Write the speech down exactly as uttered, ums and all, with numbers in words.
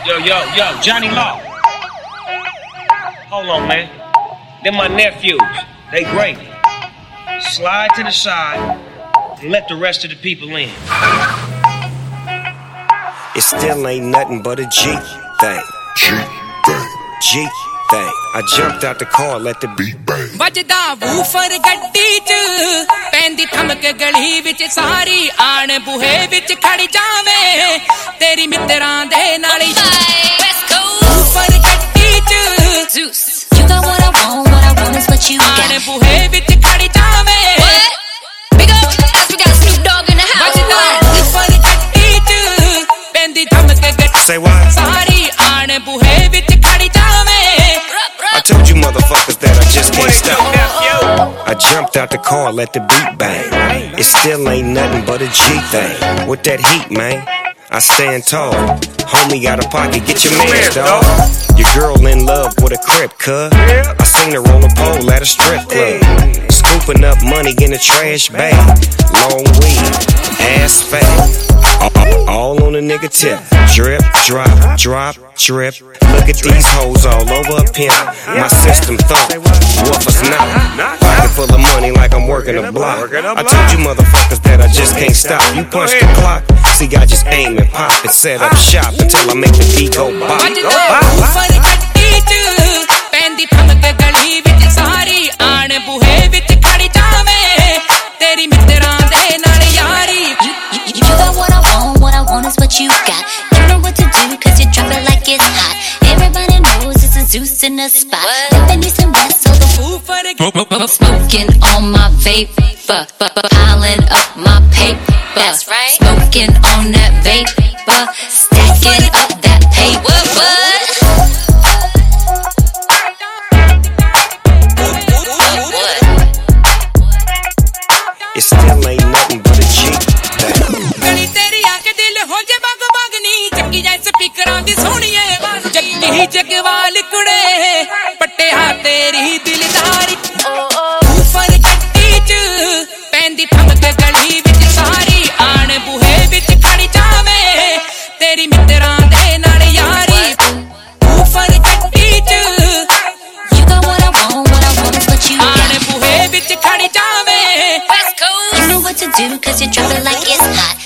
Yo, yo, yo, Johnny Law. Hold on, man. They're my nephews. They great. Slide to the side and let the rest of the people in. It still ain't nothing but a G thing. G thing. G thing. I jumped out the car, let the beat bang. ਵੱਜਦਾ woofer ਗੱਡੀ ਚ ਪੈਂਦੀ ਥਮਕ ਗਲੀ ਵਿੱਚ ਸਾਰੀ ਆਣ ਬੂਹੇ ਵਿੱਚ ਖੜ ਜਾਵੇ ਤੇਰੀ ਮਿੱਤਰਾਂ ਦੇ ਨਾਲ ਵੂਫਰ ਗੱਡੀ ਚ Zeus You got what I want, what I want is what you got. ਆਣ ਬੂਹੇ ਵਿੱਚ ਖੜ ਜਾਵੇ Big up, as we got Snoop Dogg in the house. ਵੱਜਦਾ ਵੂਫਰ ਗੱਡੀ ਚ ਪੈਂਦੀ ਥਮਕ ਗੱਡੀ Say what? ਸਾਰੀ ਆਣ ਬੂਹੇ ਵਿੱਚ ਖੜ ਜਾਵੇ I told you motherfuckers that I just can't stop. I jumped out the car, let the beat bang. It still ain't nothing but a G thing. With that heat, man, I stand tall. Homie got a pocket, get your mans, dawg. Your girl in love with a crib, cuz. I seen her roll a pole at a strip club. Scooping up money in a trash bag. Long weed, ass fat. All on a nigga tip. Drip, drop, drop, drip. Look at these hoes all over a pimp. My system thump, woofers not. Pocket full of money like I'm working a block. I told you motherfuckers that I just can't stop. You punch the clock, see I just aim and pop and set up shop until I make the beat go bop. Woofer ਗੱਡੀ ਚ ਪੈਂਦੀ ਥਮਕ ਗਲੀ ਵਿੱਚ ਸਾਰੀ ਆਣ ਬੂਹੇ ਵਿੱਚ ਖੜ ਜਾਵੇ ਤੇਰੀ ਮਿੱਤਰਾਂ ਦੇ ਨਾਲ ਯਾਰੀ You, you, you got what I want, what I want is what you got. You know what to do, cause you drop it like it's hot. Everybody knows it's a Zeus in the spot. Living east and west, so the woofer smoking on my vape, piling up my paper. That's right. Smoking on that vapor, stacking up that paper. It still ain't nothing but a G thing. ਗਲੀ ਤੇਰੀ ਆ ਕੇ ਦਿਲ ਹੋ ਜੇ ਬਗ ਬਗ ਨੀ ਚੱਕੀ ਜਾਏ ਸਪੀਕਰਾਂ ਦੀ ਸੋਹਣੀਏ ਜੱਗੀ ਜਗਵਾਲ ਕੁੜੇ ਪੱਟਿਆ ਤੇਰੀ ਦਿਲਦਾਰੀ ਵੂਫਰ ਗੱਡੀ ਚ ਪੈਂਦੀ ਥਮਕ ਗਲੀ ਵਿੱਚ ਸਾਰੀ ਆਣ ਬੂਹੇ ਵਿੱਚ ਖੜ ਜਾਵੇ ਤੇਰੀ ਮਿੱਤਰਾਂ ਦੇ ਨਾਲ ਯਾਰੀ ਵੂਫਰ ਗੱਡੀ ਚ You got what I want, what I want is what you ਆਣ got. ਬੂਹੇ ਵਿੱਚ ਖੜ ਜਾਵੇ You know what to do, cause you drop it like it's hot.